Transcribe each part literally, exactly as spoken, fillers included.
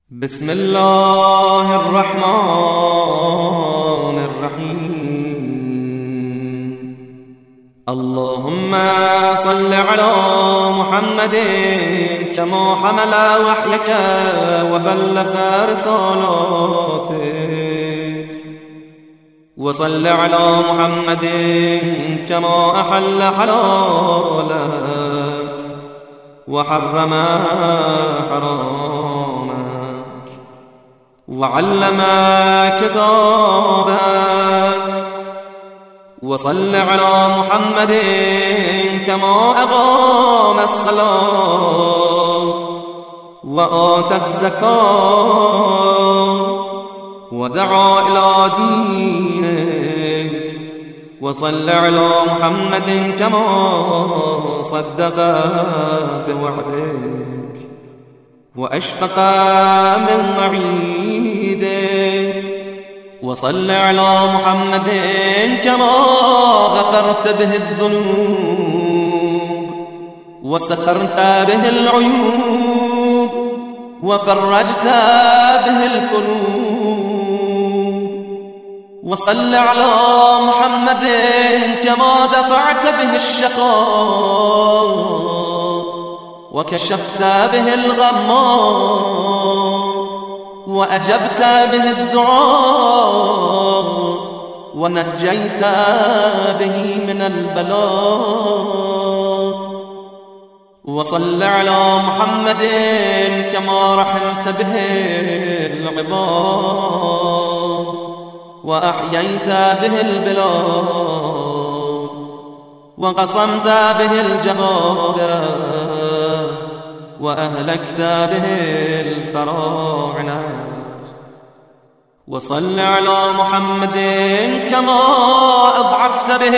بسم الله الرحمن الرحيم. اللهم صل على محمد كما حمل وحيك وبلغ رسالاتك، وصل على محمد كما أحل حلالك وحرم حرامك وعلم كتابك. وصل على محمد كما أقام الصلاة وآتى الزكاة ودعا إلى دينك. وصل على محمد كما صدق بوعدك وأشفق من وعيدك. وصل على محمد كما غفرت به الذنوب وسترت به العيوب وفرجت به الكروب. وصل على محمد كما دفعت به الشقاء وكشفت به الغماء وأجبت به الدعاء ونجيت به من البلاء. وصل على محمد كما رحمت به العباد وأحييت به البلاد وقصمت به الجبابرة وأهلكت به الفراعنة. وصل على محمد كما أضعفت به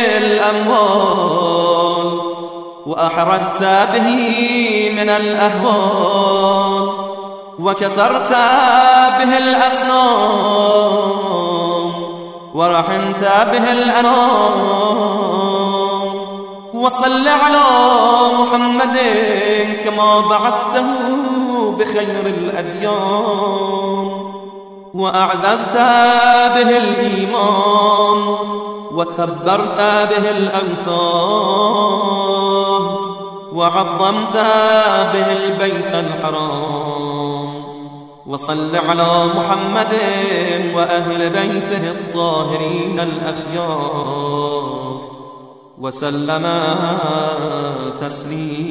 الأموال وأحرزت به من الأهوال وكسرت به الأصنام ورحمت به الأنام. وصل على محمد كما بعثته بخير الأديان وأعززت به الإيمان وتبرت به الأوثان وعظمت به البيت الحرام. وصل على محمد وأهل بيته الطاهرين الأخيار وسلم تسليما.